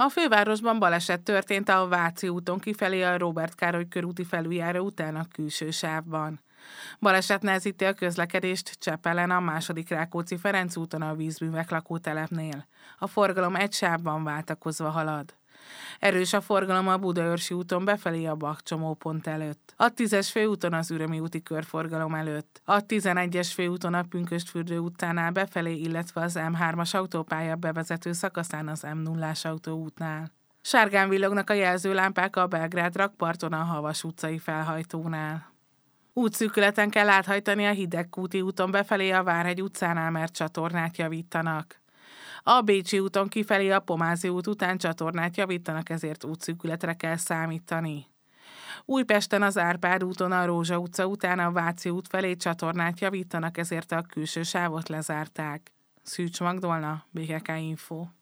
A fővárosban baleset történt a Váci úton kifelé a Róbert Károly körúti felüljáró után a külső sávban. Baleset nehezíti a közlekedést Csepelen a második Rákóczi-Ferenc úton a vízművek lakótelepnél. A forgalom egy sávban váltakozva halad. Erős a forgalom a Budaörsi úton befelé a Bach csomópont előtt. A 10-es főúton az Ürömi úti körforgalom előtt. A 11-es főúton a Pünkösdfürdő utcánál befelé, illetve az M3-as autópálya bevezető szakaszán az M0-ás autóútnál. Sárgán villognak a jelzőlámpák a Belgrád rakparton a Havas utcai felhajtónál. Útszűkületen kell áthajtani a Hidegkúti úton befelé a Várhegy utcánál, mert csatornát javítanak. A Bécsi úton kifelé a Pomázi út után csatornát javítanak, ezért útszűkületre kell számítani. Újpesten az Árpád úton a Rózsa utca után a Váci út felé csatornát javítanak, ezért a külső sávot lezárták. Szűcs Magdolna, BKK Info.